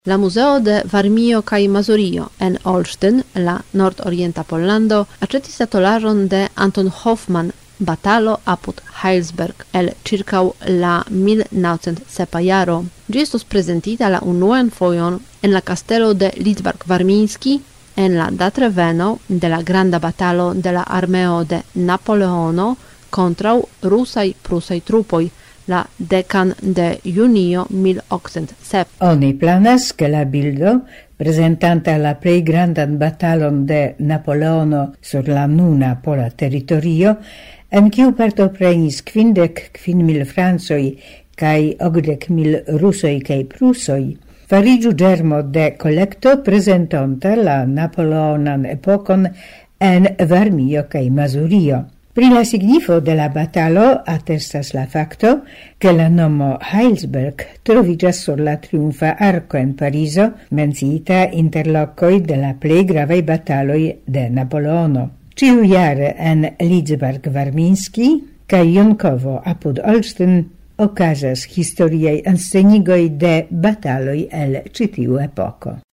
La Museo de Varmio kaj Mazurio en Olsztyn, la nordorienta Pollando, aĉetis la tolaĵon de Anton Hoffmann Batalo apud Heilsberg el ĉirkaŭ la 1900 jaro. Ĝi estos prezentita la unuan fojon en la kastelo de Lidzbark-Varminski en la datreveno de la granda batalo de la armeo de Napoleono kontraŭ rusaj-prusaj trupoj la 10 de junio 1807. Oni planas che la bildo, presentanta la plej grandan batalon de Napoleono sur la nuna pola territorio, en kiu partoprenis 55,000 francoj kaj 80,000 rusoj kaj prusoj, fariĝu ĝermo de kolekto prezentonta la napoleonan epokon en Varmio kaj Mazurio. Pri la signifo de la batalo attestas la facto che la nomo Heilsberg troviĝas sur la triumfa arko en Parizo, menciita inter lokoj de la plej gravaj bataloj de Napoleono. Ĉiujare en Lidzbark-Varminski kaj Jonkovo apud Olsztyn okazas historiaj enscenigoj de bataloj el ĉi tiu epoko.